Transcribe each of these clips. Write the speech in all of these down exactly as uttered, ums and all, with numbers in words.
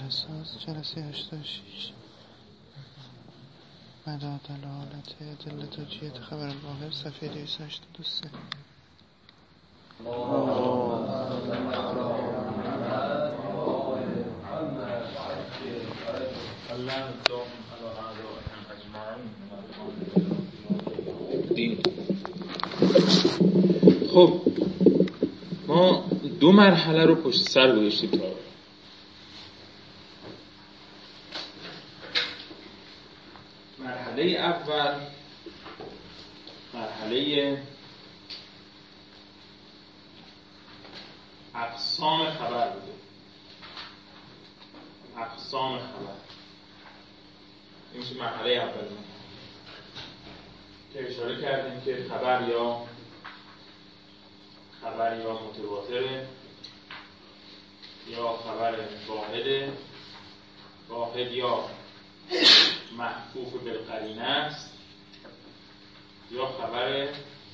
اساس جلسه هشتاد و شش مدار دلالت ادلت حجیت خبر واحد صفحه دویست و هشتاد و سه. خب ما دو مرحله رو پشت سر گذاشتیم تا مرحله اول مرحله اقسام خبر بوده. اقسام خبر این میشه مرحله اول ما که اشاره کردیم که خبر یا خبر یا متواتره یا خبر واحده، واحد یا محفوف بالقرینه است یا خبر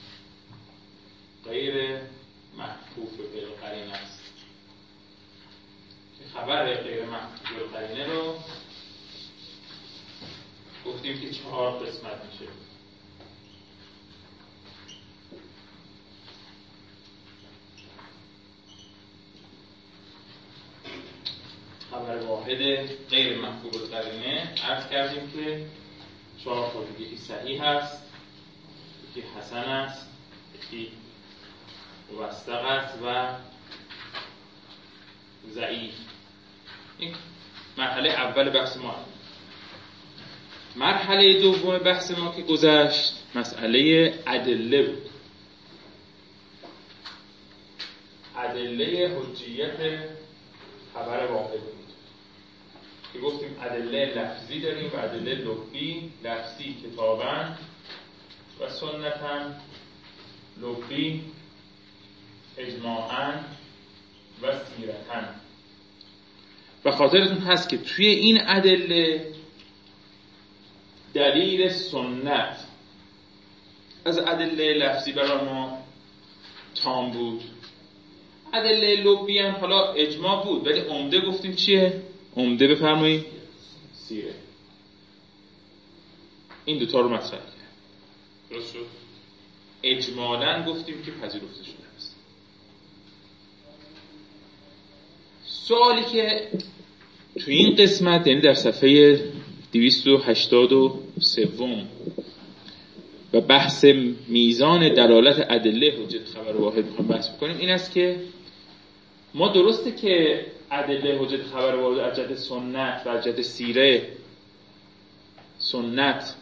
غیر محفوف بالقرینه است. که خبر غیر محفوف بالقرینه رو گفتیم که چهار قسمت میشه. خبر واحد غیر محفوظ بالقرینه عرض کردیم که چهار تا، یکی صحیح هست، یکی حسن است، یکی موثق است و ضعیف. این مرحله اول بحث ما. مرحله دوم بحث ما که گذشت مسئله ادله بود. ادله حجیت خبر واحد بود که گفتیم ادله لفظی داریم و ادله لفظی. لفظی کتاباً و سنتاً، لفظی اجماعاً و سیرتاً. و خاطرتون هست که توی این ادله دلیل سنت از ادله لفظی برای ما تام بود. ادله لفظی هم حالا اجماع بود ولی عمده گفتیم چیه؟ عمده بفرمایید سیره. این دوتا رو مطرح کرد. درست شد؟ اجمالاً گفتیم که پذیرفته شده است. سوالی که تو این قسمت یعنی در صفحه دویست و هشتاد و سه و بحث میزان دلالت ادله حجت خبر واحد میخوام بحث بکنیم این است که ما درسته که ادله حجت خبر واحد از جهت سنت و از جهت سیره، سنت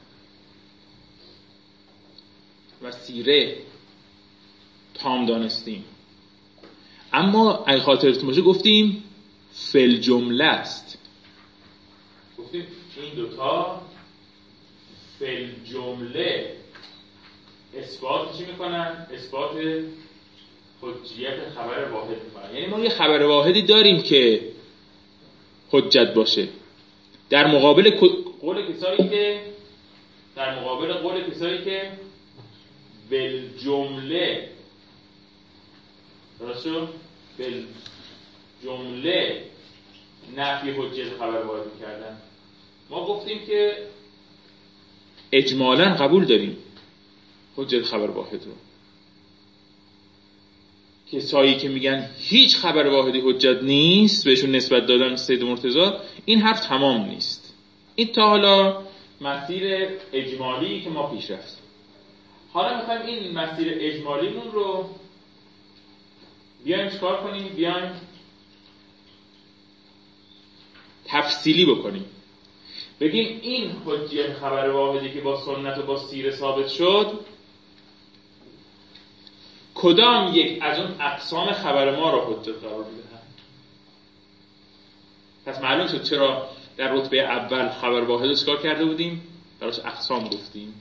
و سیره تام دانستیم، اما اگه خاطرتون باشه گفتیم فل جمله است. گفتیم این دوتا فل جمله اثبات چی میکنن؟ اثبات حجیت خبر واحد میکنن. یعنی ما یه خبر واحدی داریم که حجت باشه در مقابل قول کسایی که در مقابل قول کسایی که بل جمله درستو بل جمله نفی حجیت خبر واحد میکردن. ما گفتیم که اجمالاً قبول داریم حجت خبر واحد رو. کسایی که میگن هیچ خبر واحدی حجت نیست بهشون نسبت دادن سید مرتضی، این حرف تمام نیست. این تا حالا مسیر اجمالی که ما پیش رفتیم. حالا میخوایم این مسیر اجمالیمون رو بیایم چکار کنیم؟ بیایم تفصیلی بکنیم. بگیم این حجیت خبر واحدی که با سنت و با سیره ثابت شد کدام یک از اون اقسام خبر ما را حجت قرار میدهد. پس معلوم شد چرا در رتبه اول خبر واحد رو چکار کرده بودیم؟ براش اقسام گفتیم.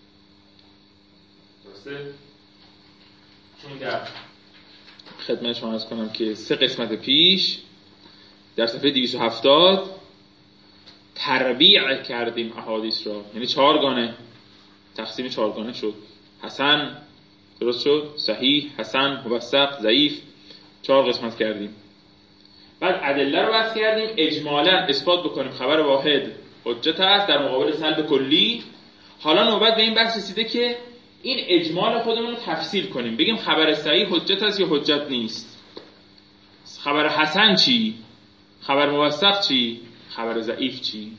درسته؟ چون در خدمت شما عرض کنم که سه قسمت پیش در صفحه دویست و هفتاد تربیع کردیم احادیث را، یعنی چهارگانه تقسیم چهارگانه شد. حسن، درست شد، صحیح، حسن، موثق، ضعیف، چهار قسمت کردیم. بعد ادله رو بحث کردیم، اجمالا اثبات بکنیم خبر واحد حجت است در مقابل سلب کلی. حالا نوبت به این بحث رسیده که این اجمال خودمون رو تفصیل کنیم، بگیم خبر صحیح حجت است یا حجت نیست. خبر حسن چی؟ خبر موثق چی؟ خبر ضعیف چی؟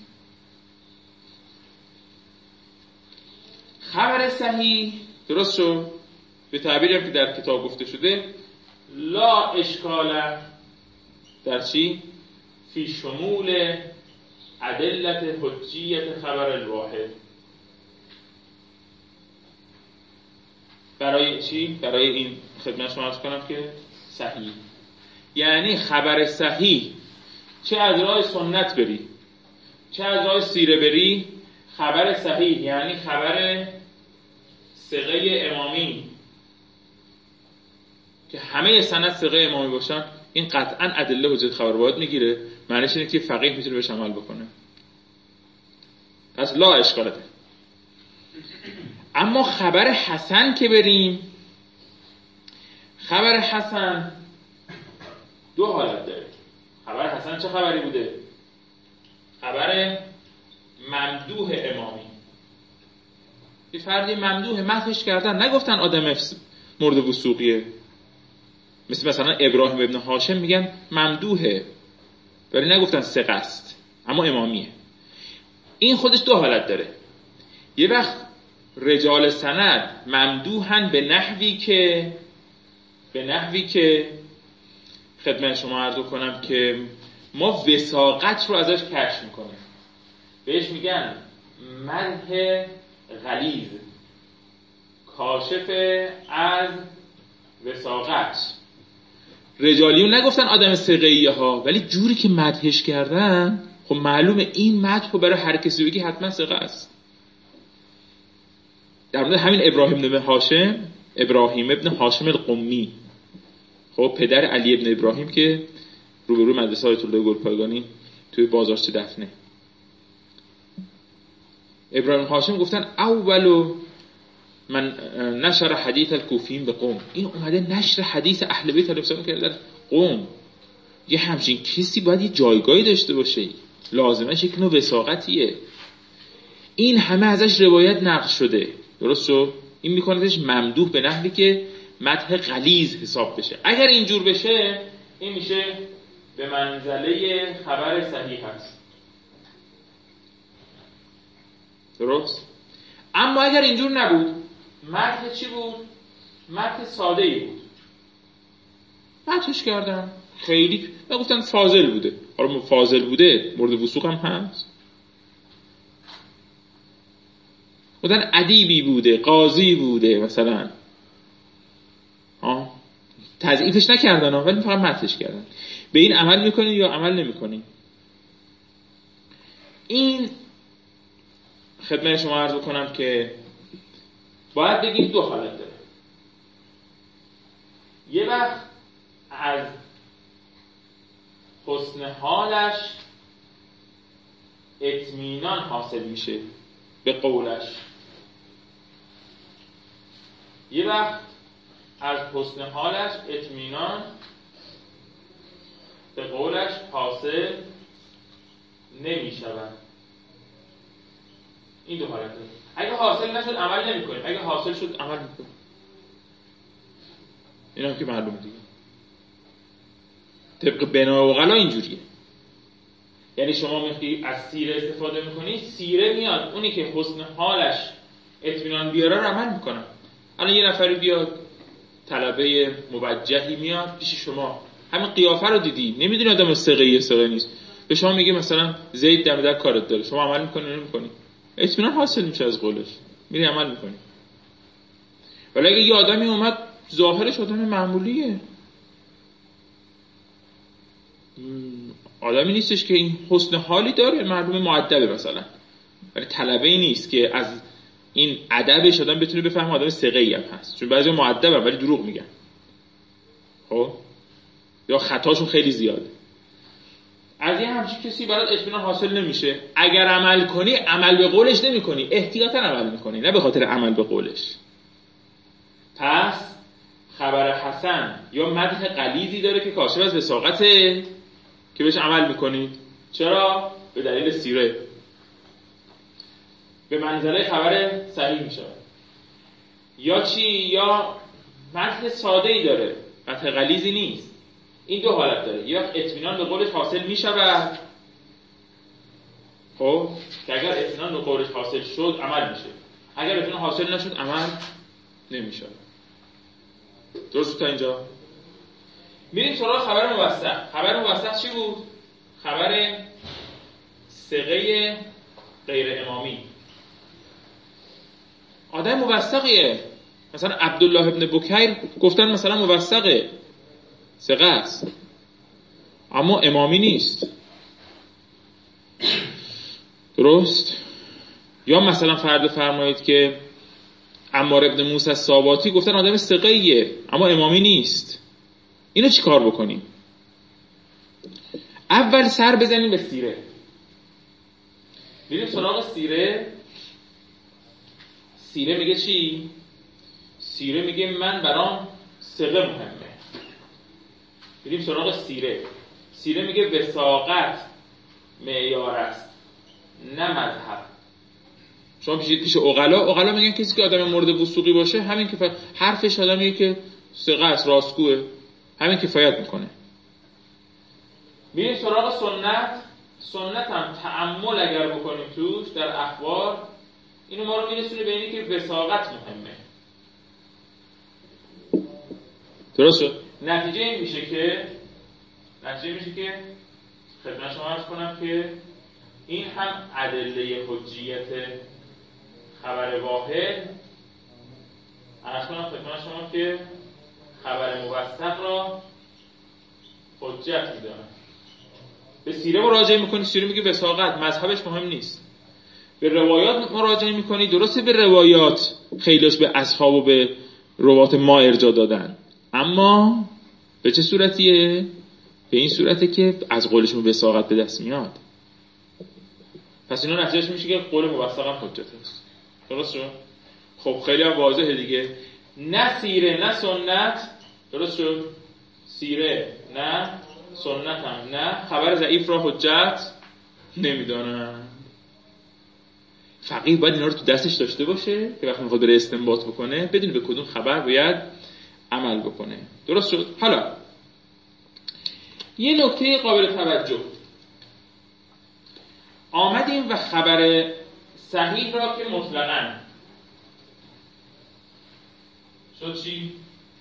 خبر صحیح درست شد به تعبیری هم که در کتاب گفته شده لا اشکال در چی؟ فی شمول ادلت حجیت خبر الواحد. برای چی؟ برای این خدمت شما عرض کنم که صحیح یعنی خبر صحیح چه از راه سنت بری چه از راه سیره بری، خبر صحیح یعنی خبر ثقه امامی که همه سند ثقه امامی باشن، این قطعا ادله حجت خبر واحد میگیره. معنیش اینه که فقیه میتونه بهش عمل بکنه. پس لا اشکالته. اما خبر حسن که بریم، خبر حسن دو حالت داره. خبر حسن چه خبری بوده؟ خبر ممدوح امامی. یه فردی ممدوح مدحش کردن، نگفتن آدم مورد وثوقیه، مثل مثلا ابراهیم ابن هاشم میگن ممدوحه ولی نگفتن ثقه است اما امامیه. این خودش دو حالت داره. یه وقت رجال سند ممدوحن به نحوی که به نحوی که خدمت شما عرض کنم که ما وثاقت رو ازش کشف میکنیم، بهش میگن مدح غلیظ کاشف از وثاقت. رجالیون نگفتن آدم ثقه‌ایه ها، ولی جوری که مدحش کردن خب معلومه این مدح رو برای هر کسی بگی حتما ثقه است. در مورد همین ابراهیم ابن هاشم، ابراهیم ابن هاشم القمی، خب پدر علی ابن ابراهیم که روبروی مدرسه آیت الله گلپایگانی توی بازارچه دفنه، ابراهیم هاشم گفتن اولو من نشر حدیث الکوفیین به قوم. این اومده نشر حدیث اهل بیت علیهم السلام کرده در قوم. یه همچین کسی باید یه جایگاهی داشته باشه، لازمش یک نوع وثاقتیه. این همه ازش روایت نقل شده، درست شد؟ این میکنهش ممدوح به نحوی که مدح غلیظ حساب بشه. اگر اینجور بشه این میشه به منزله خبر صحیح هست، درست؟ اما اگر اینجور نبود، مدح چی بود؟ مدح ساده ای بود، مدحش کردن خیلی نگفتن فاضل بوده. حالا فاضل بوده مورد وثوق هم هست، گفتن ادیبی بوده، قاضی بوده مثلا، ها تضعیفش نکردن ولی فقط مدحش کردن. به این عمل میکنین یا عمل نمیکنین؟ این خدمت شما عرض کنم که باید بگیم دو حالت داره. یه وقت از حسن حالش اطمینان حاصل میشه به قولش، یه وقت از حسن حالش اطمینان به قولش حاصل نمیشود. این دو حالت داره. اگه حاصل نشد عمل نمی کنیم، اگه حاصل شد عمل میکنیم. این هم که معلومه دیگه. طبق بنا و غلا اینجوریه. یعنی شما میخوایی از سیره استفاده میکنی، سیره میاد اونی که حسن حالش اطمینان بیاره رو عمل میکنم. الان یه نفری بیاد طلبه موجهی میاد پیش شما، همین قیافه رو دیدی، نمیدونی آدم ثقه‌ای ثقه نیست، به شما میگه مثلا زید دم در کارت داره، شما عمل میکنی نمیکنی؟ اطمینان حاصل میشه از قولش، میری عمل میکنی. ولی اگه یه آدمی اومد ظاهرش آدم معمولیه، آدمی نیستش که این حسن حالی داره، معلومه مؤدبه مثلا، ولی طلبه‌ای نیست که از این ادبش آدم بتونه بفهمه آدم ثقه‌ای هم هست، چون بعضی مؤدبن ولی دروغ میگن، خب یا خطاشون خیلی زیاده. از یه همچین کسی برات اطمینان حاصل نمیشه. اگر عمل کنی عمل به قولش نمی کنی، احتیاطاً عمل میکنی، نه به خاطر عمل به قولش. پس خبر حسن یا مدح غلیظی داره که کاشف از وثاقت، که بهش عمل میکنید. چرا؟ به دلیل سیره، به منزله خبر صحیح میشه. یا چی؟ یا متن ساده ای داره، متن غلیظی نیست. این دو حالت داره، یا اطمینان به قولش حاصل میشود، خب که اگر اطمینان به قولش حاصل شد عمل میشه، اگر اطمینان حاصل نشد عمل نمیشه. درست تا اینجا؟ میریم سراغ خبر موثق. خبر موثق چی بود؟ خبر ثقه غیر امامی. آدم موثقیه، مثلا عبدالله ابن بکیر گفتن مثلا موثقه، ثقه است، اما امامی نیست. درست؟ یا مثلا فرض فرمایید که عمار ابن موسی الساباتی گفتن آدم ثقه‌ایه اما امامی نیست. اینو چی کار بکنیم؟ اول سر بزنیم به سیره، بریم سراغ سیره. سیره میگه چی؟ سیره میگه من برام ثقه مهمه. بریم سراغ سیره. سیره میگه وثاقت معیار است نه مذهب. شما پیشید پیش عقلا، عقلا میگن کسی که آدم مورد وثوقی باشه همین که حرفش آدمیه که ثقه است، راستگوئه، همین کفایت میکنه. میریم سراغ سنت. سنت هم تأمل اگر بکنیم توش در اخبار، اینو ما رو میرسونه به اینی که وثاقت مهمه. درست شد؟ نتیجه این میشه که نتیجه میشه که خدمت شما عرض کنم که این هم ادله حجیت خبر واحد، عرض کنم خدمت شما که خبر موثق را حجت میدونه. به سیره مراجعه میکنی، سیره میگه وثاقت، مذهبش مهم نیست. به روایات مراجعه میکنی، درسته به روایات خیلیش به اصحاب و به روات ما ارجاع دادن، اما به چه صورتیه؟ به این صورته که از قولشون وثاقت به دست میاد. پس اینا نتیجهش میشه که قول موثق هم حجت است. درست شد؟ خب خیلی هم واضحه دیگه. نه سیره نه سنت. درست شد؟ سیره نه، سنت هم نه، خبر ضعیف را حجت نمیدانن. فقیه باید اینا رو تو دستش داشته باشه که وقتی میخواد بره استنباط بکنه بدونه به کدوم خبر باید عمل بکنه. درست شد؟ حالا یه نکته قابل توجه، آمدیم و خبر صحیح را که مطلقاً شد چی؟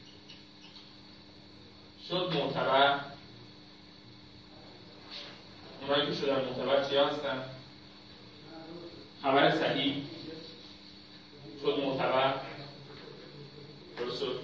شد معتبر. اونایی که شدن معتبر چی هستن؟ خبر صحیح شد معتبر. درست شد؟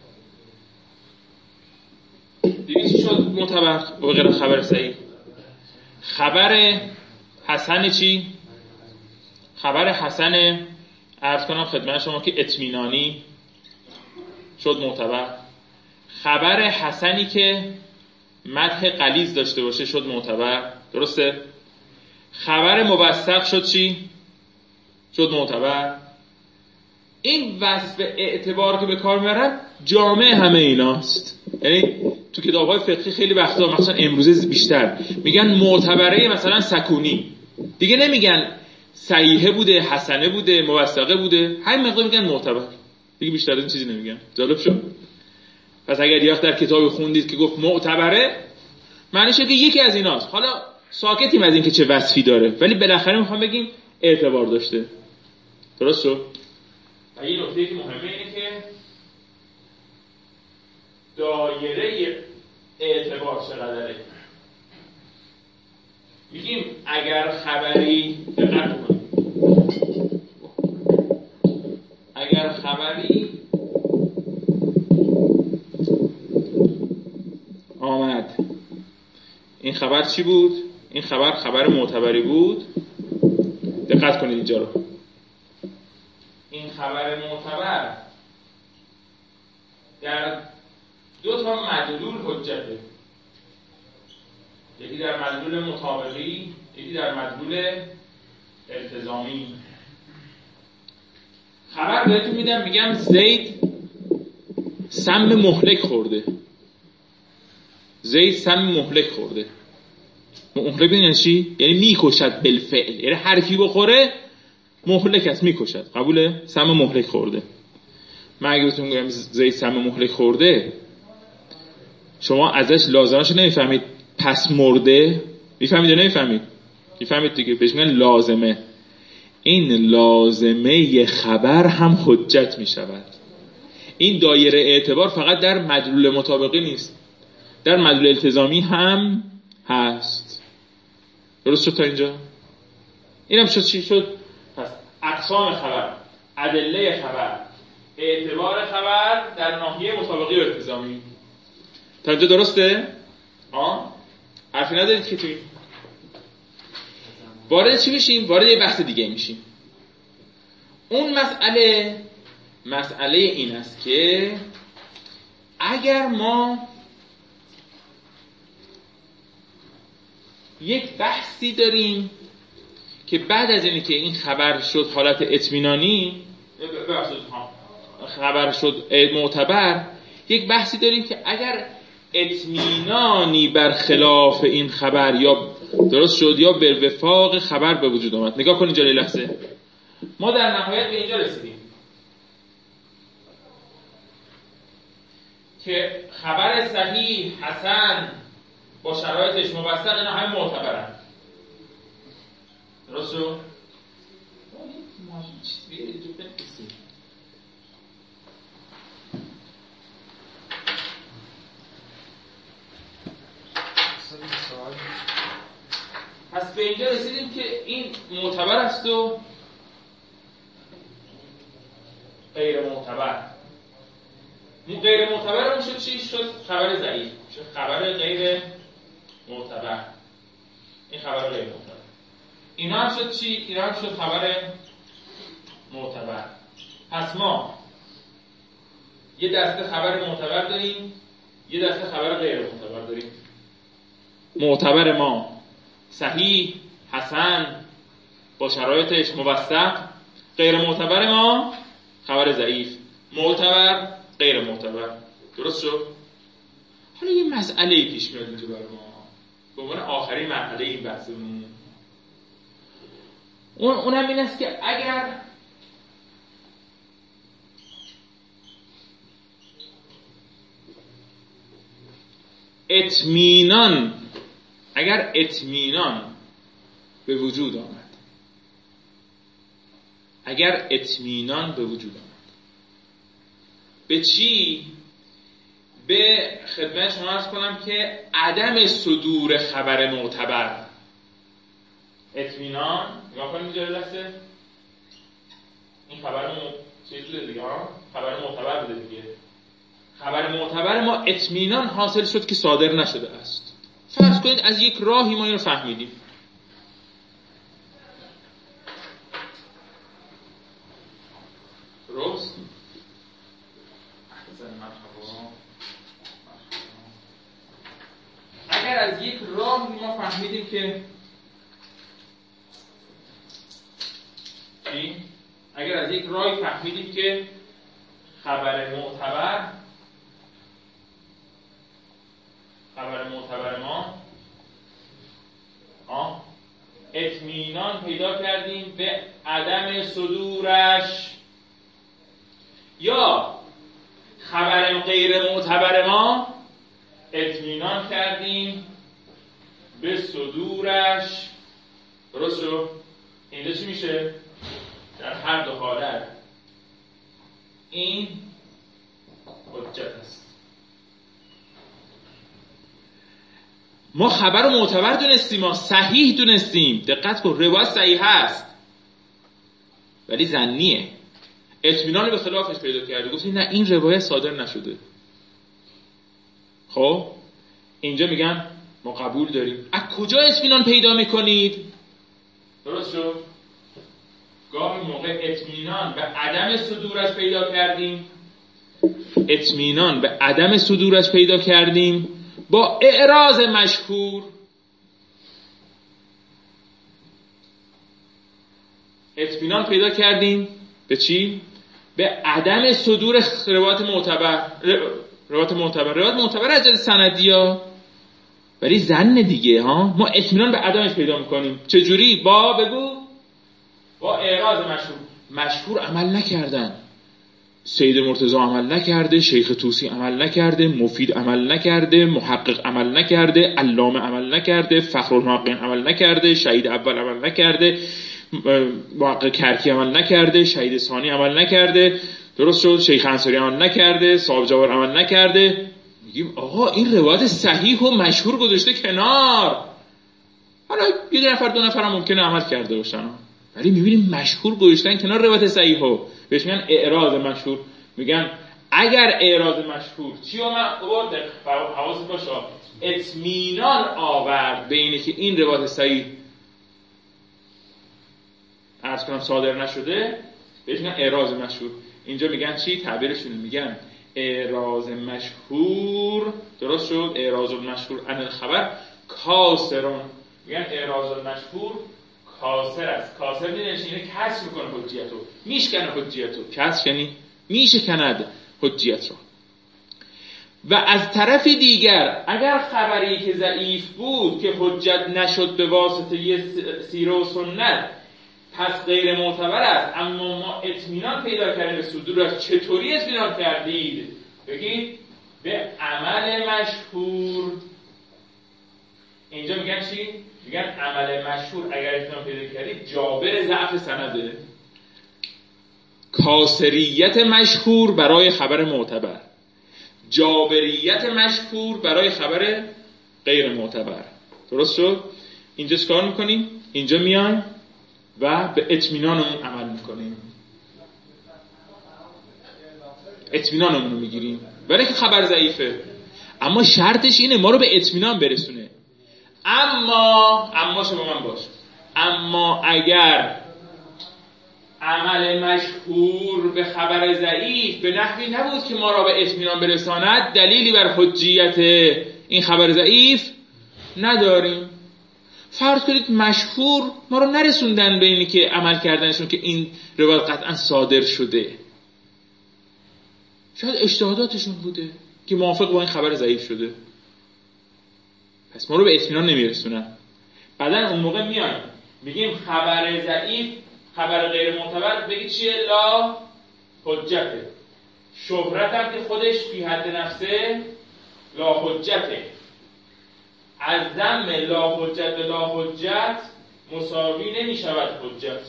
دیگه چی شد معتبر و غیر خبر صحیح؟ خبر حسن چی؟ خبر حسن عرض کنم خدمت شما که اطمینانی شد معتبر. خبر حسنی که مدح غلیظ داشته باشه شد معتبر. درسته؟ خبر موثق شد چی؟ شد معتبر. این وصف اعتبار که به کار میبرن جامع همه ایناست. یعنی تو کتاب‌های فقهی خیلی وقتا مثلا امروزه بیشتر میگن معتبره مثلا سکونی، دیگه نمیگن صحیحه بوده، حسنه بوده، موثقه بوده، همین مقدار میگن معتبر، دیگه بیشتر از این چیزی نمیگن. جالب شد؟ پس اگر یه وقت در کتابی خوندید که گفت معتبره، معنیشه که یکی از ایناست. حالا ساکتیم از این که چه وصفی داره، ولی بالاخره میخوام بگیم اعتبار داشته. درست شد؟ و یه نکته که مهمه اینه که دایره اعتبار چقدره. میگیم اگر خبری دقت کنید، اگر خبری آمد، این خبر چی بود؟ این خبر خبر معتبری بود. دقت کنید اینجا رو. این خبر معتبر در دو تا مدلول حجته، یکی در مدلول مطابقی، یکی در مدلول التزامی. خبر بهتون میدم، میگم زید سم مهلک خورده، زید سم مهلک خورده. مهلک یعنی چی؟ یعنی میکشد بالفعل، یعنی حرفی بخوره مهلک است، میکشد. قبوله؟ سم مهلک خورده. من اگه بهتون بگم زید سم مهلک خورده، شما ازش لازمش نمیفهمید پس مرده؟ میفهمید یا نمیفهمید؟ میفهمید دیگه. بهش میگن لازمه. این لازمه ی خبر هم حجت میشود. این دایره اعتبار فقط در مدلول مطابقی نیست، در مدلول التزامی هم هست. درست شد تا اینجا؟ اینم شد چی شد؟ پس اقسام خبر، ادله خبر، اعتبار خبر در ناحیه مطابقی و التزامی. تا اینجا درسته؟ آه؟ حرفی ندارید که توی وارد چی میشیم؟ وارد یه بحث دیگه میشیم. اون مسئله مسئله این است که اگر ما یک بحثی داریم که بعد از اینکه این خبر شد حالت اطمینانی، خبر شد معتبر، یک بحثی داریم که اگر اطمینانی بر خلاف این خبر یا درست شد یا به وفاق خبر به وجود آمد. نگاه کنید اینجا لحظه. ما در نهایت به اینجا رسیدیم که خبر صحیح حسن با شرایطش موثق اینا همه معتبرن. درست شد؟ پس به اینجا رسیدیم که این معتبر است و غیر معتبر. غیر معتبر اون شد چی؟ شد خبر ضعیف، شد خبر غیر معتبر. این خبر غیر معتبر. اینا هم شد چی؟ اینا هم شد خبر معتبر. پس ما یه دسته خبر معتبر داریم، یه دسته خبر غیر معتبر داریم. معتبر ما صحیح، حسن با شرایطش موثق. غیر معتبر ما خبر ضعیف، معتبر، غیر معتبر. درست شد؟ حالا یه مسئله پیش میاد اینجا برای ما به عنوان آخرین مرحله این بحثمون. اون اونم این است که اگر اطمینان اگر اطمینان به وجود آمد اگر اطمینان به وجود آمد به چی؟ به خدمت شما عرض کنم که عدم صدور خبر معتبر. اطمینان نگاه کنید اینجا لحظه. این خبر م... چیز بوده دیگه ها؟ خبر معتبر بوده دیگه. خبر معتبر ما اطمینان حاصل شد که صادر نشده است. فرض کنید از یک راهی ما اینو فهمیدیم. درست؟ اگر از یک راهی ما فهمیدیم که چی؟ اگر از یک راهی فهمیدیم که خبر معتبر خبر معتبر ما آه اطمینان پیدا کردیم به عدم صدورش، یا خبر غیر معتبر ما اطمینان کردیم به صدورش. درست شد؟ اینجا چی میشه؟ در هر دو حالت این حجت است. ما خبر معتبر دونستیم، ما صحیح دونستیم. دقت کن، روایت صحیح هست ولی ظنیه. اطمینان به خلافش پیدا کرده، گفتیم نه این روایت صادر نشده. خب اینجا میگن ما قبول داریم. از کجا اطمینان پیدا میکنید؟ درست شد؟ گاهی موقع اطمینان به عدم صدورش پیدا کردیم اطمینان به عدم صدورش پیدا کردیم با اعراض مشهور. اطمینان پیدا کردیم به چی؟ به عدم صدور روایت معتبر. روایت معتبر روایت معتبر از جهت سندی ها ولی ظن دیگه ها، ما اطمینان به عدمش پیدا میکنیم. چجوری؟ با بگو با اعراض مشهور. مشهور عمل نکردن، سید مرتضی عمل نکرده، شیخ طوسی عمل نکرده، مفید عمل نکرده، محقق عمل نکرده، علامه عمل نکرده، فخرالمحققین عمل نکرده، شهید اول عمل نکرده، محقق کرکی عمل نکرده، شهید ثانی عمل نکرده، درست شد، شیخ انصاری عمل نکرده، صاحب جواهر عمل نکرده. میگیم آقا این روایت صحیح و مشهور گذاشته کنار. حالا یه نفر دو نفر هم ممکنه عمل کرده باشن، ولی میبینیم مشهور گذاشتن کنار روایت صحیحو. بهش میگن اعراض مشهور. میگن اگر اعراض مشهور چی اومد آورد، حواست باشه اطمینان آورد به اینه که این روایت صحیح عرض کنم صادر نشده، بهش میگن اعراض مشهور. اینجا میگن چی؟ تعبیرشون میگن اعراض مشهور. درست شد؟ اعراض مشهور عن الخبر کاسرون. میگن اعراض مشهور کاسر است. کاسر میدونش اینه کسر میکنه حجیت رو، میشکنه حجیت رو. کسر یعنی میشکند حجیت رو. و از طرف دیگر اگر خبری که ضعیف بود که حجت نشد به واسطه یه سیره و سنت، پس غیر معتبر است، اما ما اطمینان پیدا کردیم به صدورش. چطوری اطمینان کردید؟ بگید به عمل مشهور. اینجا میگن چی؟ میگن عمل مشهور اگر اطمینان پیدا کردید جابر ضعف سنده. کاسریت مشهور برای خبر معتبر، جابریت مشهور برای خبر غیر معتبر. درست شد؟ اینجا چیکار میکنیم؟ اینجا میان و به اطمینانمون عمل میکنیم، اطمینانمون رو میگیریم، ولی که خبر ضعیفه. اما شرطش اینه ما رو به اطمینان برسونه. اما اما شما من باش اما اگر عمل مشهور به خبر ضعیف به نحوی نبود که ما را به اطمینان برساند، دلیلی بر حجیت این خبر ضعیف نداریم. فرض کنید مشهور ما رو نرسوندن به اینی که عمل کردنشون که این روایت قطعا صادر شده، شاید اجتهاداتشون بوده که موافق با این خبر ضعیف شده، پس ما رو به اطمینان نمیرسونن. بعدن اون موقع میان میگیم خبر ضعیف، خبر غیر معتبر، بگی چیه؟ لا حجته. شهرت هم که خودش فی حد نفسه لا حجته. از ذم لا حجت به لا حجت مساوی نمی شود حجت.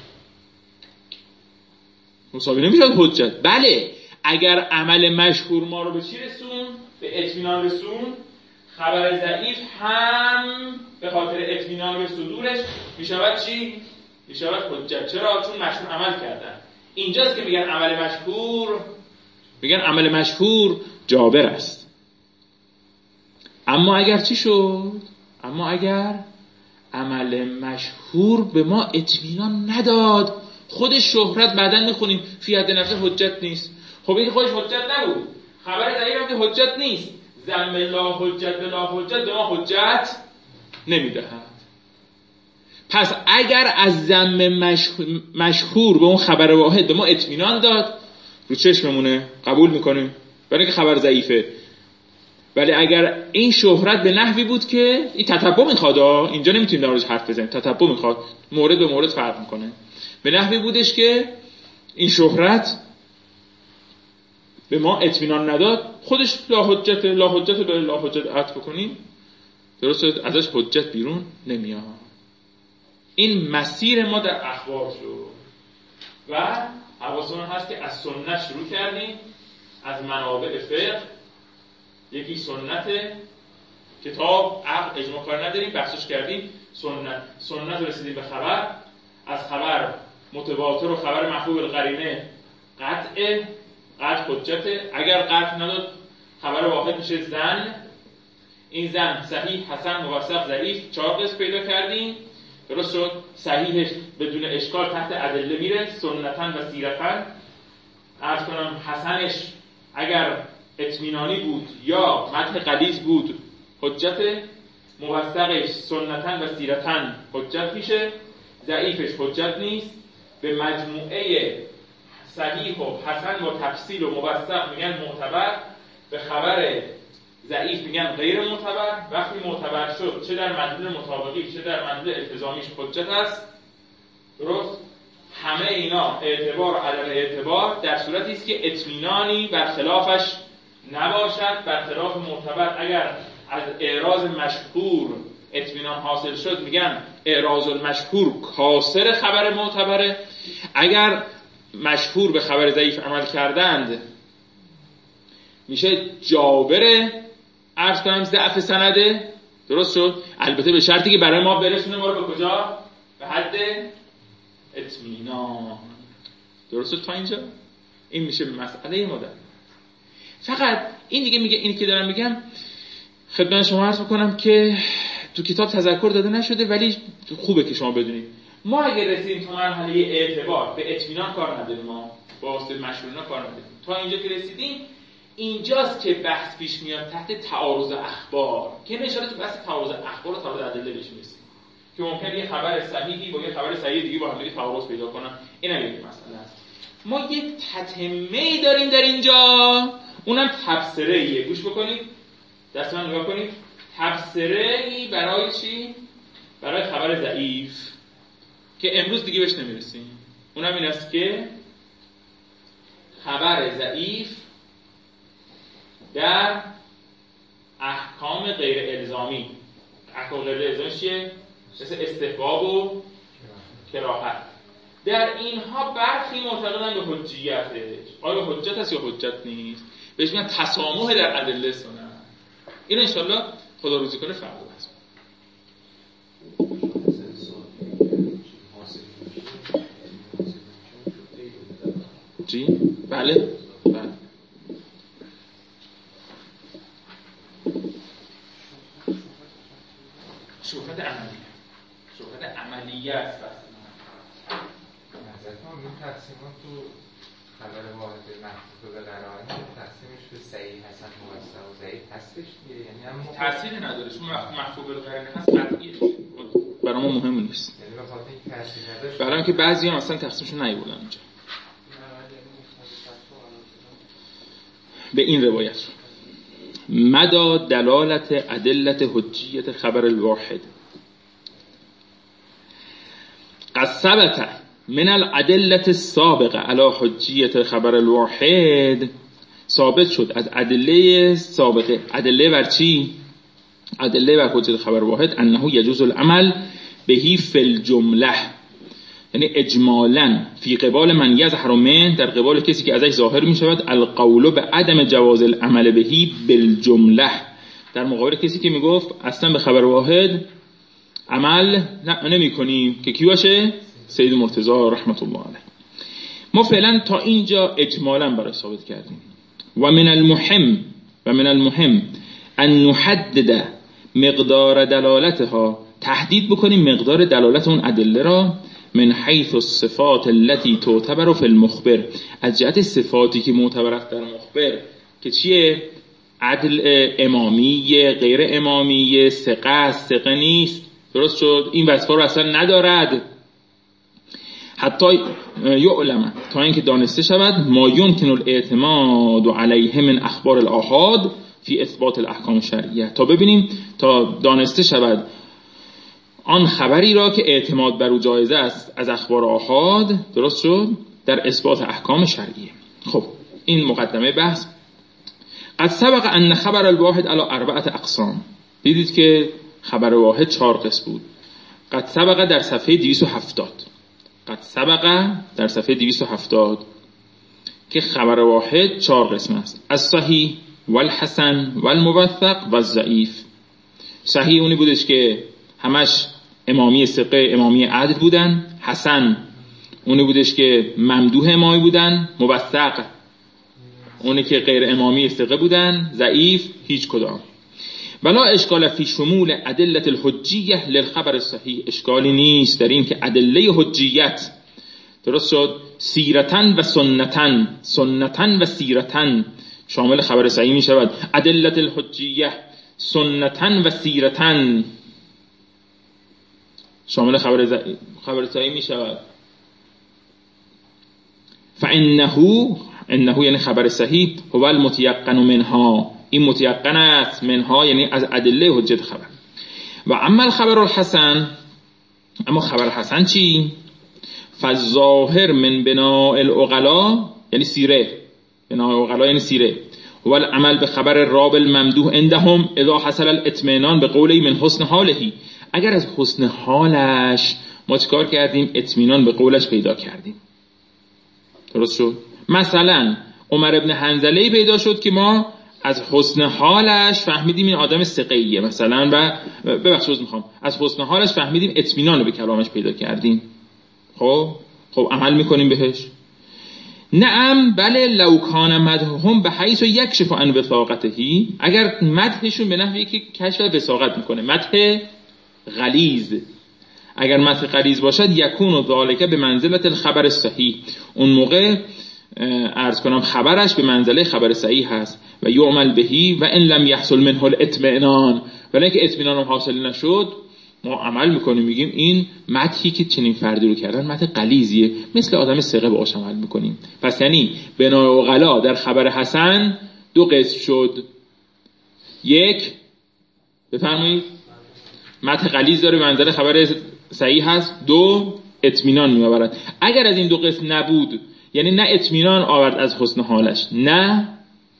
مساوی نمی شود حجت. بله اگر عمل مشهور ما رو به چی رسون؟ به اطمینان رسون، خبر ضعیف هم به خاطر اطمینان به صدورش می شود چی؟ می شود حجت. چرا؟ چون مشهور عمل کردن. اینجاست که میگن عمل مشهور، میگن عمل مشهور جابر است. اما اگر چی شد؟ اما اگر عمل مشهور به ما اطمینان نداد، خود شهرت بعدن میخونیم فی حد نفس حجت نیست. خب این خودش حجت نبود، خبر ضعیف هم که حجت نیست، ذم لا حجت به لا حجت به ما حجت نمیدهد. پس اگر از ذم مشهور به اون خبر واحد به ما اطمینان داد، رو چشممونه قبول میکنیم برای اینکه خبر ضعیفه. ولی اگر این شهرت به نحوی بود که این تتبع میخواد، اینجا نمیتونیم در موردش حرف بزنیم، تتبع میخواد، مورد به مورد فرق میکنه، به نحوی بودش که این شهرت به ما اطمینان نداد، خودش لا حجت لا حجت به لا حجت عطف کنیم، درست ازش حجت بیرون نمیاد. این مسیر ما در اخبار شد و حواسمون هست که از سنت شروع کردیم، از منابع فقه. یکی سنت، کتاب عقل اجماع کار نداریم، بحثش کردیم. سنت سنت رسیدیم به خبر، از خبر متواتر و خبر محفوظ القرینه قطع قطع حجته. اگر قطع نداد خبر واحد میشه ظن. این ظن صحیح، حسن، موثق، ضعیف، چهار قسم پیدا کردیم. درست شد؟ صحیحش بدون اشکال تحت ادله میره، سنتن و سیرتن. عرض کنم حسنش اگر اطمینانی بود یا متن غلیظ بود حجت، موثقش سنتن و سیرتن حجت میشه، ضعیفش حجت نیست. به مجموعه صحیح و حسن و تفصیل و موثق میگن معتبر. به خبر ضعیف میگن غیر معتبر. وقتی معتبر شد چه در مدلول مطابقی چه در مدلول التزامیش حجت است. درست؟ همه اینا اعتبار و عدم اعتبار در صورتی است که اطمینانی برخلافش نباشد. برخلاف معتبر اگر از اعراض مشهور اطمینان حاصل شد میگن اعراض المشهور کاسر خبر معتبره. اگر مشهور به خبر ضعیف عمل کردند میشه جابر عرض کنم ضعف سنده. درست شد؟ البته به شرطی که برای ما برسونه ما رو به کجا؟ به حد اطمینان. درست شد تا اینجا؟ این میشه مسئله ما. در فقط این دیگه میگه، اینی که دارم میگم خدمت شما عرض میکنم که تو کتاب تذکر داده نشده ولی خوبه که شما بدونید. ما اگه رسیدیم تا مرحله اعتبار به اطمینان کار نداریم، ما با واسطه مشروعینا کار نداریم. تا اینجا که رسیدیم اینجاست که بحث پیش میاد تحت تعارض اخبار که اشاره تو بحث تعارض اخبار و تعارض ادله بهش میرسیم که ممکنه یه خبر صحیحی با یه خبر صحیح دیگه با هم دیگه تعارض پیدا کنن. این هم یک مسئله است. ما یک تتمه‌ای داریم در اینجا، اونم تبصره‌ایه. گوش بکنید، دست من نگاه کنید. تبصره‌ای برای چی؟ برای خبر ضعیف که امروز دیگه بهش نمیرسیم. اونم این است که خبر ضعیف در احکام غیر الزامی، احکام غیر الزامی چیه؟ مثل استحباب و کراهت، در اینها برخی معتقدن به حجیتش. آیا حجت هست یا حجت نیست؟ بهش میگن تسامح در ادله سنت. این انشالله خدا روزی کنه فردا هست. جی؟ بله؟ بله. شبهت عملی شبهت عملیه است. نظرتون این تقسیمات تو خبر واحد محفوظ به قرائن تقسیمش به صحیح حسن موثق و ضعیف هستش دیگه، یعنی هم تأثیری نداره. چون محفوظ به قرائن هست قطعیه، برای ما مهم نیست. یعنی به خاطر این تأثیر نداره. برای اینکه بعضی‌ها اصلا تقسیمشون نیوردن اینجا به این روایت. مدى دلالت ادلت حجیت خبر الواحد قد ثبت من الادلة السابقه على حجیت خبر الواحد. ثابت شد از ادله سابقه. ادله بر چی؟ ادله بر حجیت خبر واحد انه یجوز العمل بهی فی الجمله، یعنی اجمالا فی قبال من یظهر من، در قبال کسی که ازش ظاهر می شود القول به عدم جواز العمل بهی بالجمله، در مقابل کسی که می گفت اصلا به خبر واحد عمل نمی کنیم که کی باشه؟ سید مرتضی رحمت الله علیه. ما فعلا تا اینجا اجمالا برای ثابت کردیم. و من المهم و من المهم ان نحدد مقدار دلالتها، تحدید بکنیم مقدار دلالت اون ادله را، من حیث الصفات التي تعتبر في المخبر، از جهت صفاتی که معتبر است در مخبر که چیه؟ عدل امامی، غیر امامی، ثقه، ثقه نیست. درست شد؟ این وصفا رو اصلا ندارد. حتی یعلم، تا اینکه دانسته شود، ما یمکن الاعتماد علیه من اخبار الاحاد فی اثبات الاحکام الشرعیه، تا ببینیم، تا دانسته شود آن خبری را که اعتماد بر او جایز است از اخبار آحاد، درست شد، در اثبات احکام شرعیه. خب این مقدمه بحث. قد سبق ان خبر الواحد علی اربعه اقسام. دیدید که خبر واحد چهار قسم بود. قد سبق در صفحه دویست و هفتاد. قد سبق در صفحه دویست و هفتاد که خبر واحد چهار قسم است: الصحیح والحسن والموثق والضعیف. صحیح اونی بودش که همش امامی ثقه، امامی عدل بودن. حسن اونی بودش که ممدوح امامی بودن. موثق اونی که غیر امامی ثقه بودن. ضعیف هیچ کدام. ولا اشکال فی شمول ادله الحجیه للخبر الصحیح. اشکالی نیست در این که ادله حجیت، درست شد، سیرتن و سنتن، سنتن و سیرتن شامل خبر صحیح می شود. ادله الحجیه سنتن و سیرتن شامل خبر ز... خبر صحیح می شود. فانه انه یعنی خبر صحیح هو المتيقن منها، این متیقن است منها، یعنی از ادله حجت خبر. و اما الخبر الحسن، اما خبر حسن چی؟ فالظاهر من بناء العقلا، یعنی سیره، بناء العقلا یعنی سیره، و العمل به خبر راب الممدوح عندهم اذا حصل الاطمینان به قولی من حسن حاله. اگر از حسن حالش ما چیکار کردیم؟ اطمینان به قولش پیدا کردیم. درست شد؟ مثلا عمر ابن حنظله پیدا شد که ما از حسن حالش فهمیدیم این آدم ثقه‌ایه مثلا، و ببخشید میخوام از حسن حالش فهمیدیم اطمینان به کلامش پیدا کردیم. خب خب عمل میکنیم بهش. نعم بله، لو کان مدحهم به حیث یکشف عن وثاقته، اگر مدحشون به نحوی که کشف وثاقت میکنه، مدح غلیظ، اگر مدح غلیظ باشد یکون ذالک به منزلت الخبر الصحیح، اون موقع عرض کنم خبرش به منزله خبر صحیح هست. و یعمل بهی و ان لم یحصل منه الاطمینان، ولی اینکه اطمینان هم حاصل نشد ما عمل میکنیم، میگیم این مدحی که چنین فردی رو کردن مدح غلیظیه، مثل آدم ثقه باهاش عمل میکنیم. پس یعنی بناء عقلا در خبر حسن دو قسم شد. یک، بفرمایید، مدح غلیظ داره منزله خبر صحیح هست. دو، اطمینان میآورد. اگر از این دو قسم نبود، یعنی نه اطمینان آورد از حسن حالش، نه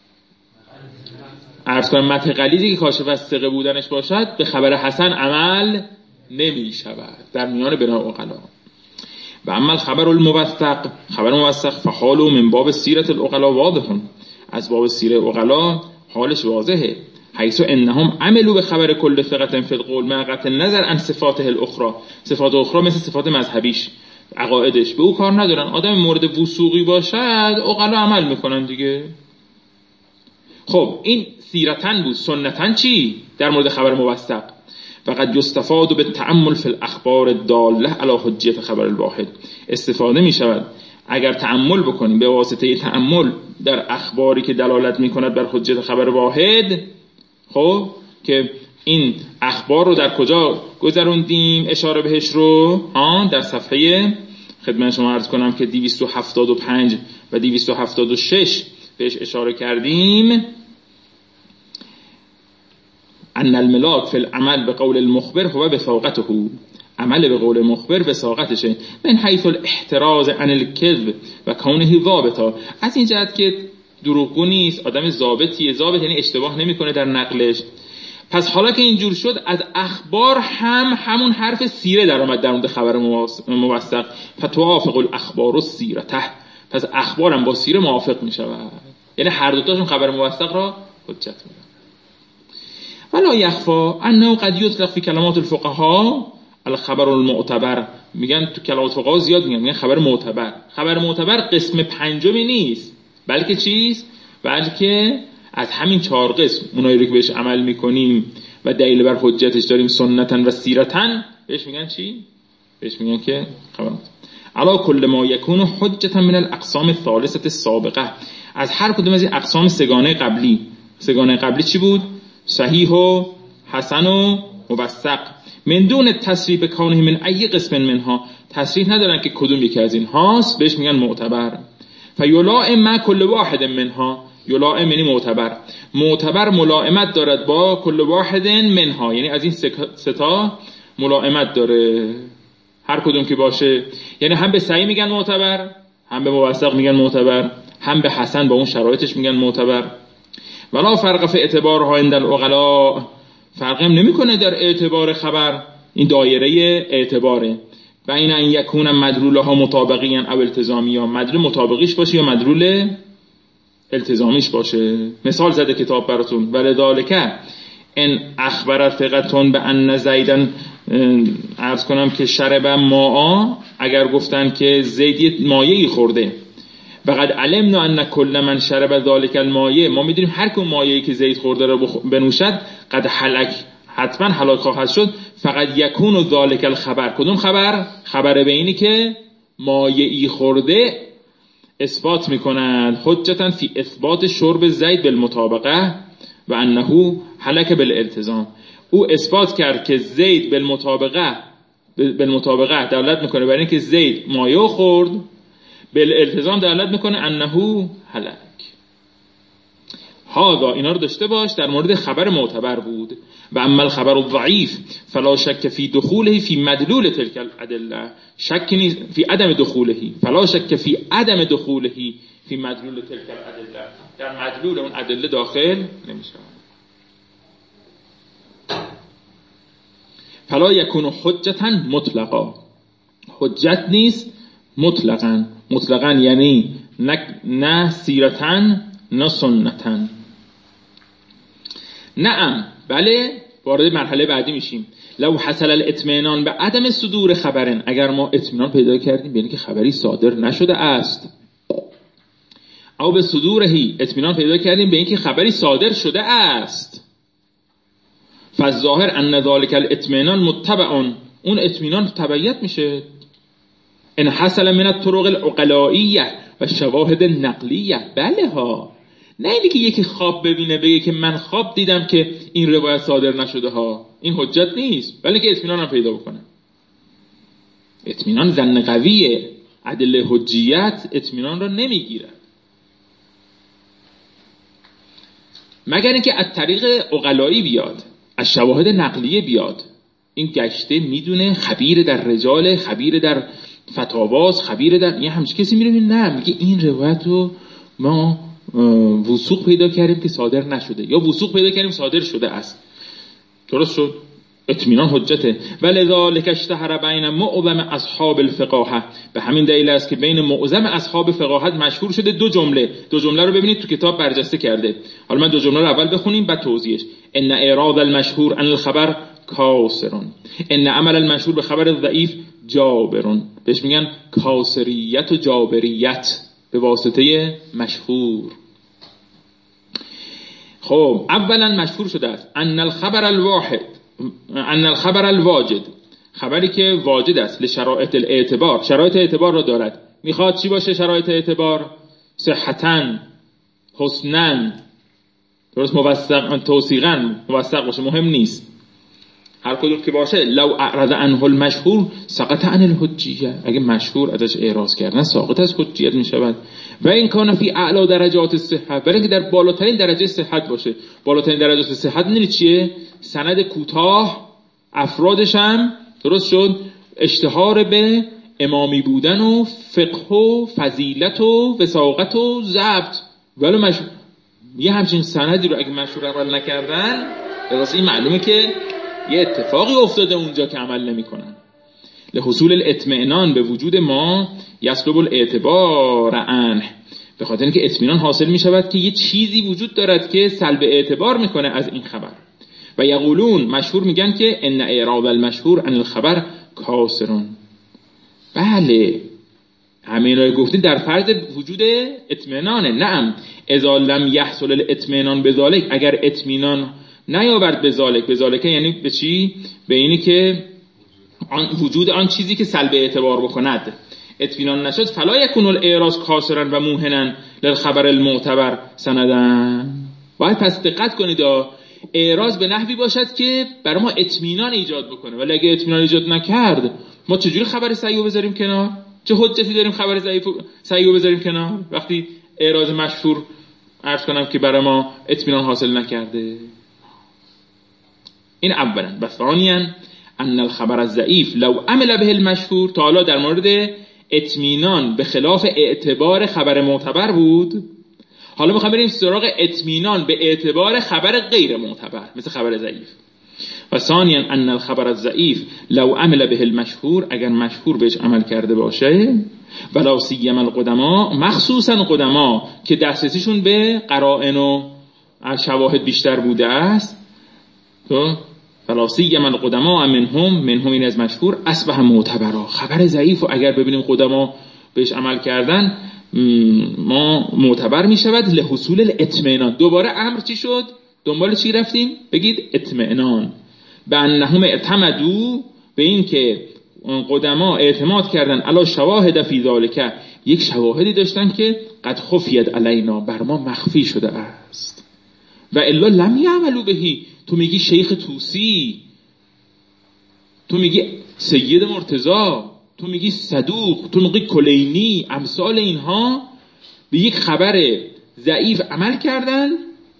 عرض کنم مدح غلیظی که کاشف از ثقه بودنش باشد، به خبر حسن عمل نمی شود در میان بناء عقلا. و اما الخبر الموثق، خبر موثق فحاله من باب سیرت العقلا واضح، از باب سیره عقلا حالش واضحه. حیث انهم عملوا به خبر کل ثقة فی القول مع قطع النظر عن صفاته الاخرى، صفات اخرى مثل صفات مذهبیش، عقایدش به او کار ندارن. آدم مورد وثوقی باشد عقلا عمل میکنن دیگه. خب این سیرتن بود. سنتن چی در مورد خبر موثق؟ فقط یستفاد به تأمل فی الاخبار الداله علی حجیت خبر الواحد، استفاده می شود اگر تأمل بکنیم به واسطه تأمل در اخباری که دلالت می کند بر حجیت خبر واحد. خب که این اخبار رو در کجا گذروندیم اشاره بهش رو؟ آن در صفحه خدمت شما عرض کنم که دویست و هفتاد و پنج و دویست و هفتاد و شش بهش اشاره کردیم. ان الملاک فی العمل به قول المخبر هو وثاقته، عمل به قول مخبر وثاقتشه، من حیث الاحتراز عن الکذب و کونه ضابطا، از این جهت که دروغگو نیست، آدم ضابطیه. ضابط یعنی اشتباه نمیکنه در نقلش. پس حالا که اینجور شد از اخبار هم همون حرف سیره در آمد در مورد خبر موثق، فتوافق الاخبار السیرته، پس اخبارم با سیره موافق میشود، یعنی هر دوتاشون خبر موثق را حجت میدن. ولا یخفا انه قد یطلق فی کلمات الفقهاء الخبر المعتبر، میگن تو کلمات فقها زیاد میگن میگن خبر معتبر. خبر معتبر قسم پنجمی نیست، بلکه چیست؟ بلکه از همین چهار قسم اونایی رو که بهش عمل میکنیم و دلیل بر حجتش داریم سنتن و سیرتن، بهش میگن چی؟ بهش میگن که خبر معتبر. علا کل ما یکون حجتا من الاقسام الثالثه السابقه، از هر کدوم از این اقسام سگانه قبلی. سگانه قبلی چی بود؟ صحیح و حسن و موثق. من دون تصریح به کونه من ای قسم منها، تصریح ندارن که کدوم یکی از این هاست، بهش میگن معتبر. فیلائم ما کل واحد منها، یلائم یعنی معتبر، معتبر ملائمت دارد با کل واحد منها، یعنی از این ستا ملائمت داره هر کدوم که باشه. یعنی هم به صحیح میگن معتبر، هم به موثق میگن معتبر، هم به حسن با اون شرایطش میگن معتبر. ولا فرق فی اعتبارها عند العقلاء، فرق هم نمیکنه در اعتبار خبر، این دایره اعتباره، بین ان یکون مدلولها مطابقیان او التزامیان، مدلول مطابقیش باشه یا مدلول التزامیش باشه. مثال زده کتاب براتون، ولذالک ان اخبر ثقتون به ان زیدن، عرض کنم که شرب ماء، اگر گفتن که زید مایعی خورده، فقد علمنا ان کل من شرب ذلک المایع، ما میدونیم هر کدوم مایعی که زید خورده رو بنوشد قد هلک، حتما هلاک خواهد شد. فقد یکون ذلک الخبر، کدوم خبر؟ خبر به اینی که مایعی خورده اثبات میکنند حجتا فی اثبات شرب زید بالمطابقه و انه هلک بالالتزام، او اثبات کرد که زید بالمطابقه بالمطابقه دلالت میکنه برای اینکه زید مایع خورد، بالالتزام دلالت میکنه انه هلک. هذا اینا رو داشته باش در مورد خبر معتبر بود. و اما الخبر الضعیف فلا شک فی دخوله فی مدلول تلک الادله، شک نیست فی عدم دخوله، فلا شک فی عدم دخوله فی مدلول تلک الادله، در مدلول اون ادله داخل نمیشه. فلا یکون حجتا مطلقا، حجت نیست مطلقا، مطلقا یعنی نه, نه سیرتا نه سنتا. نعم بله، وارد مرحله بعدی میشیم. لو حصل الاطمینان به عدم صدور خبرن، اگر ما اطمینان پیدا کردیم به اینکه خبری صادر نشده است، او به صدورهی اطمینان پیدا کردیم به اینکه خبری صادر شده است، فالظاهر ان ذلك الاطمینان متبع، اون اطمینان تبعیت میشه. ان حصل من الطرق العقلائیه و شواهد نقلیه، بله ها، نه اینی که یکی خواب ببینه بگه که من خواب دیدم که این روایت صادر نشده ها، این حجت نیست، بلکه که اطمینان هم پیدا بکنه. اطمینان ظن قویه، ادله حجیت اطمینان را نمیگیره، مگر اینکه از طریق عقلایی بیاد، از شواهد نقلیه بیاد. این گشته میدونه، خبیر در رجال، خبیر در فتاواز، خبیر در یه همچین کسی میره نه میگه این روایت رو ما وثوق پیدا کردیم که صادر نشده، یا وثوق پیدا کردیم صادر شده است. درست شد، اطمینان حجته. ولذالک اشتهر بین معظم اصحاب الفقاهه، به همین دلیل است که بین معظم اصحاب فقاهت مشهور شده دو جمله. دو جمله رو ببینید تو کتاب برجسته کرده. حالا من دو جمله رو اول بخونیم بعد توضیحش. ان اعراض المشهور عن الخبر کاسر، ان عمل المشهور به خبر ضعیف جابر. بهش میگن کاسریت و جابریت به واسطه مشهور. خب اولا مشهور شده است ان الخبر الواحد، ان الخبر الواجد، خبری که واجد است، لشرایط الاعتبار، شرایط اعتبار را دارد. میخواد چی باشه شرایط اعتبار؟ صحتن، حسنن، درست، موثق، توثیقا موثق باشه، مهم نیست، هر کدوم که باشه. لو اعرض عنه المشهور سقط عن الحجیه، اگه مشهور ازش اعراض کردن ساقط از حجیت میشود. و این کان فی اعلی درجات الصحه، برای اینکه در بالاترین درجه صحت باشه. بالاترین درجات صحت میدونی چیه؟ سند کوتاه، افرادش هم درست شد، اشتهار به امامی بودن و فقه و فضیلت و وثاقت و ضبط. ولی مش... یه همچین سندی رو اگه مشهور عمل نکردن، درست این معلومه که یه اتفاقی افتاده اونجا که عمل نمی‌کنن. لحصول الاطمینان به وجود ما یسلب الاعتبار عنه، به خاطر اینکه اطمینان حاصل می‌شود که یه چیزی وجود دارد که سلب اعتبار می‌کنه از این خبر. و یقولون، مشهور میگن که ان اعراض المشهور عن الخبر کاسرون. بله همین رو گفتید در فرض وجود اطمینانه. نعم اذا لم يحصل الاطمینان بذلک، اگر اطمینان نیاورد به ذالک، به ذالک یعنی به چی؟ به اینی که آن وجود آن چیزی که سلب اعتبار بکند اطمینان نشد، فلا یکون الاعراض کاسرا و موهنا للخبر المعتبر سندا. باید پس دقت کنید، اعراض به نحوی باشد که برای ما اطمینان ایجاد بکنه، ولی اگه اطمینان ایجاد نکرد ما چجوری خبر صحیح بذاریم کنار؟ چه حجتی داریم خبر ضعیف صحیح بذاریم کنار وقتی اعراض مشهور عرض کنم که برای ما اطمینان حاصل نکرده؟ این اولا. و ثانیا ان الخبر الضعیف لو عمل به المشهور، تا حالا در مورد اطمینان به خلاف اعتبار خبر معتبر بود، حالا میخوام بریم سراغ اطمینان به اعتبار خبر غیر معتبر مثل خبر ضعیف. و ثانیا ان الخبر الضعیف لو عمل به المشهور، اگر مشهور بهش عمل کرده باشه، ولا سیما القدما، مخصوصا قدما که دسترسیشون به قرائن و شواهد بیشتر بوده است، تو ولا سیما القدما منهم، منهم این از مشهور، اصبح معتبرا. خبر ضعیف و اگر ببینیم قدما بهش عمل کردن ما معتبر می شود لحصول الاطمینان. دوباره امر چی شد؟ دنبال چی رفتیم؟ بگید اطمینان. به انهم اعتمدوا، به این که قدما اعتماد کردن، علی شواهد فی ذالک، یک شواهدی داشتن که قد خفیت علینا، بر ما مخفی شده است. و الا لم یعملوا بهی، تو میگی شیخ طوسی، تو میگی سید مرتضی، تو میگی صدوق، تو میگی کلینی، امثال اینها به یک خبر ضعیف عمل کردن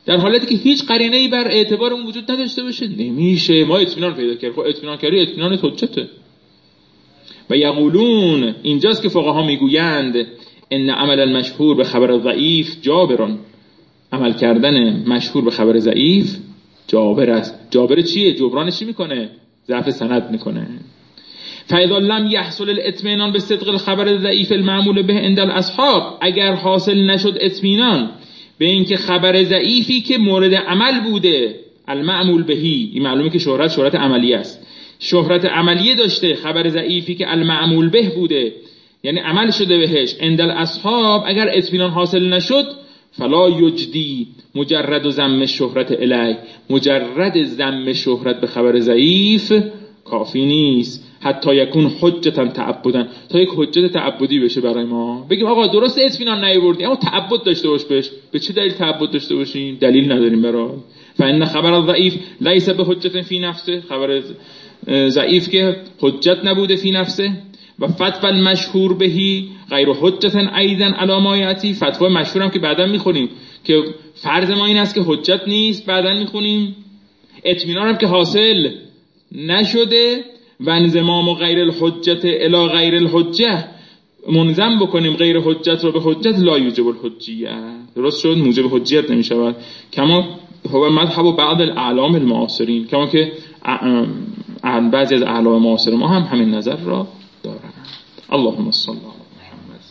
در حالتی که هیچ قرینه‌ای بر اعتبار اون وجود نداشته باشه نمیشه ما اطمینان پیدا کرد. خب اطمینان کردی اطمینان حجته. و یقولون، اینجاست که فقها میگویند ان عمل المشهور به خبر ضعیف جابرون، عمل کردن مشهور به خبر ضعیف جابر است. جابر چیه؟ جبران چی میکنه؟ ضعف سند میکنه. فاذا لم يحصل الاطمینان به صدق الخبر ضعیف المعمول به عند الاصحاب، اگر حاصل نشد اطمینان به اینکه خبر ضعیفی که مورد عمل بوده، المعمول بهی، این معلومه که شهرت شهرت عملی است، شهرت عملیه داشته، خبر ضعیفی که المعمول به بوده یعنی عمل شده بهش، عند الاصحاب اگر اطمینان حاصل نشد، فلا یجدی مجرد ذم شهرت الی، مجرد ذم شهرت به خبر ضعیف کافی نیست، حتی یکون حجتا تعبدا، تا یک حجت تعبدی بشه برای ما. بگیم آقا درست اطمینان نیاوردی اما تعبد داشته باش بهش. به چه دلیل تعبد داشته باشیم؟ دلیل نداریم برای. فإن خبر الضعیف لیس به حجت فی نفسه، خبر ضعیف که حجت نبوده فی نفسه، و فتوى المشهور بهی غیر حجت ایضا علی ما یاتی، فتوا مشهور هم که بعدا میخونیم که فرض ما این است که حجت نیست، بعدا میخونیم. اطمینان هم که حاصل نشده و انضمام و غیر الحجت الی غیر الحجه، منظم بکنیم غیر حجت رو به حجت، لا یوجب الحجیه، درست شد؟ موجب حجیت نمی شود. کما هو مذهب و بعض الاعلام المعاصرین، کما که بعضی از اعلام معاصر ما هم همین نظر را دارند. اللهم صل علی محمد.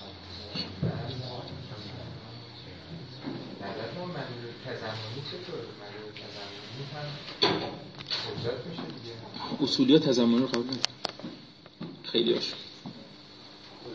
اصولیات تضمنی رو قبول ندارم خیلی هاشون.